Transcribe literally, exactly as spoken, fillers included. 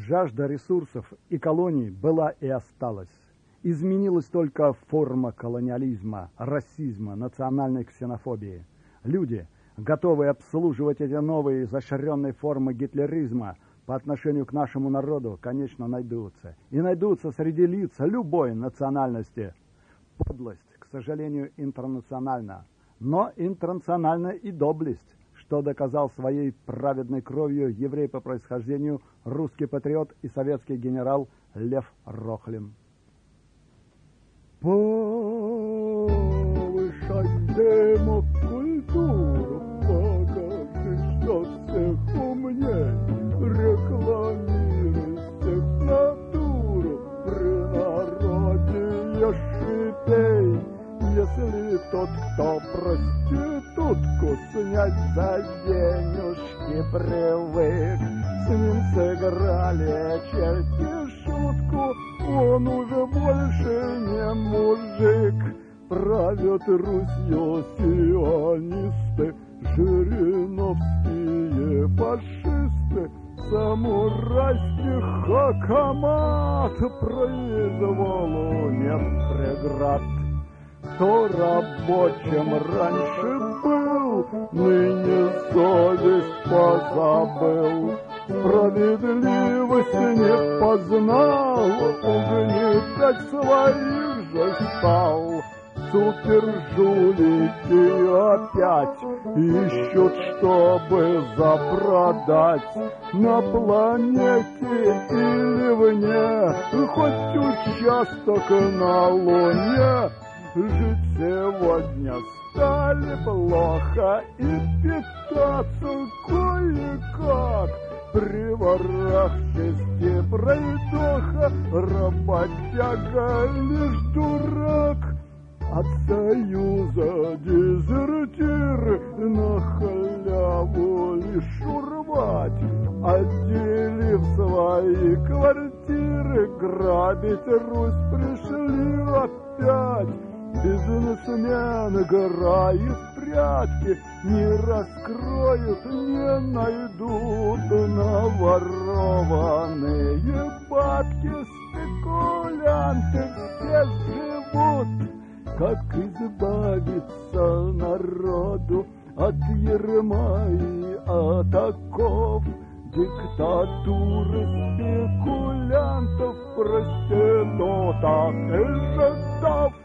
Жажда ресурсов и колоний была и осталась. Изменилась только форма колониализма, расизма, национальной ксенофобии. Люди, готовые обслуживать эти новые изощренные формы гитлеризма по отношению к нашему народу, конечно, найдутся. И найдутся среди лиц любой национальности. Подлость, к сожалению, интернациональна, но интернациональна и доблесть, что доказал своей праведной кровью еврей по происхождению, русский патриот и советский генерал Лев Рохлин. Повышай демокультуру, покажи, что всех умней, рекламируй всех натуру, при народе ешипей. Если тот, кто проститутку снять за денежки привык, с ним сыграли черти шутку, он уже больше не мужик. Правят Русью сионисты, жириновские фашисты, самурайский хакамат произволу не преград. Кто рабочим раньше был, ныне совесть позабыл, справедливость не познал, угнетать своих же стал. Супержулики опять ищут, чтобы запродать на планете или вне, хоть участок на Луне. Жить сегодня стали плохо и питаться кое-как. При ворах чести пройдоха, работяга лишь дурак. От союза дезертиры на халяву лишь урвать, отделив свои квартиры, грабить Русь пришли опять. Бизнесмен играет в прятки, не раскроют, не найдут наворованные бабки. Спекулянты все живут. Как избавиться народу от ярма и от оков, диктатуры спекулянтов, проституток и жидов?